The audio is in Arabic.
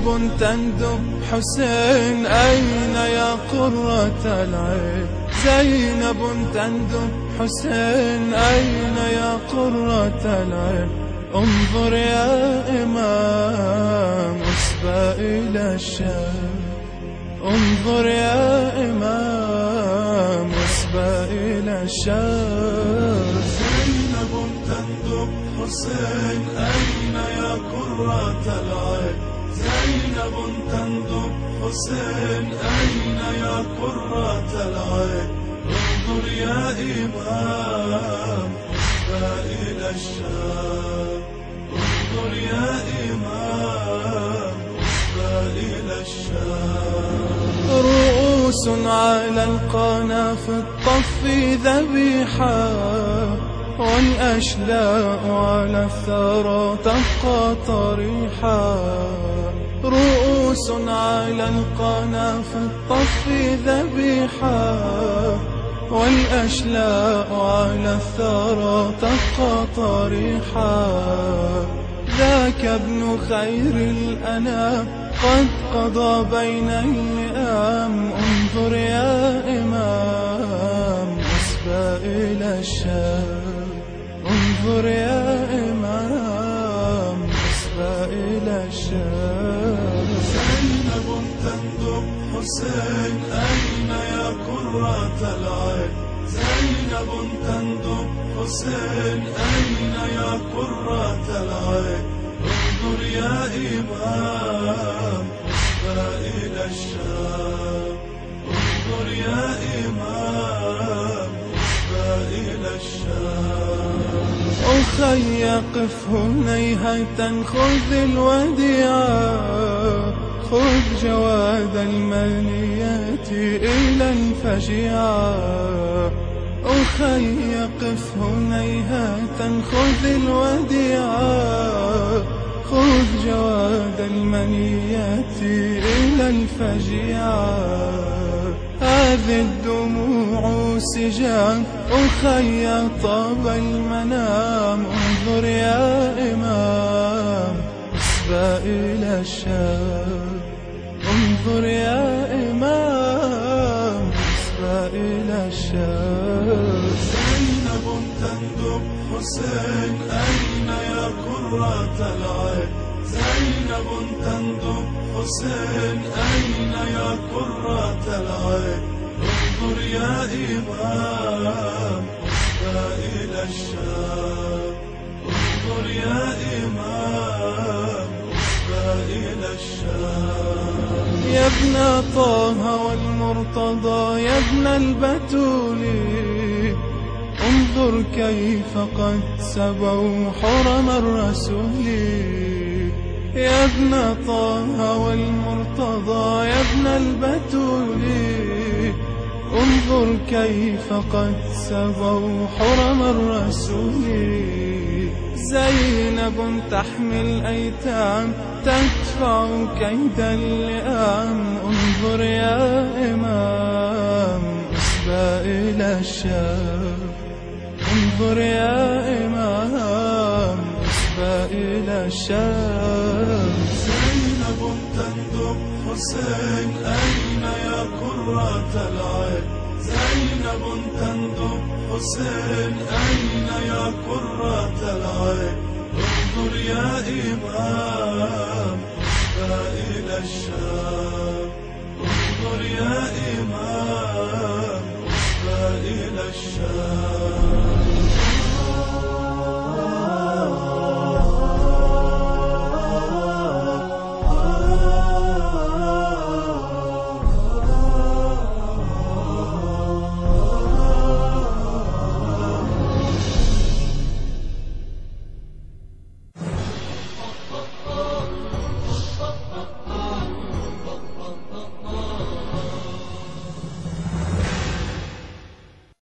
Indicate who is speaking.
Speaker 1: زينب تندب حسين أين يا قرة العين؟ زينب تندب حسين أين يا قرة العين؟ انظر يا إمام أسبى إلى الشام، انظر يا إمام أسبى إلى الشام.
Speaker 2: زينب تندب حسين أين يا قرة العين؟ زينب تندب حسين أين يا قرة العين؟ انظر يا إمام أسبى إلى الشام، انظر يا إمام أسبى إلى الشام.
Speaker 1: رؤوس على القنا في الطف ذبيحة، والأشلاء على الثرى تبقى طريحا. رؤوس على القنا في الطف ذبيحة، والأشلاء على الثرى تبقى طريحا. ذاك ابن خير الأنام قد قضى بين اللئام. انظر يا إمام أسبى إلى الشام، انظر يا إمام أسبى إلى الشام.
Speaker 2: زينب تندب حسين أين يا قرة العين؟ زينب تندب حسين أين يا قرة العين؟ انظر يا إمام أسبى إلى الشام، انظر يا إمام أسبى إلى الشام.
Speaker 1: أخي قف هنيهة خذ الوديعة، خذ جواد المنيات إلى الفجيعة. أخي قف هنيهة خذ الوديعة، خذ جواد المنيات إلى الفجيعة. هذه الدموع سجام أخي طاب المنام. انظر يا إمام أسبى إلى الشام، انظر يا إمام أسبى إلى الشام.
Speaker 2: زينب تندب حسين أين يا قرة العين؟ زينب تندب حسين أين يا قرة العين؟ انظر يا إمام أسبى إلى الشام، انظر يا إمام أسبى إلى الشام.
Speaker 1: يا ابن طه والمرتضى يا ابن البتول، انظر كيف قد سبوا حرم الرسول. يا ابن طه والمرتضى يا ابن البتول، انظر كيف قد سبوا حرم الرسول. زينب تحمي الأيتام تدفع كيد اللئام. انظر يا إمام أسبى إلى الشام، انظر يا إمام أسبى إلى الشام.
Speaker 2: زينب تندب حسين أين يا قرة العين؟ زينب تندب حسين أين يا قرة العين؟ انظر يا إمام أسبى إلى الشام، انظر يا إمام أسبى إلى الشام.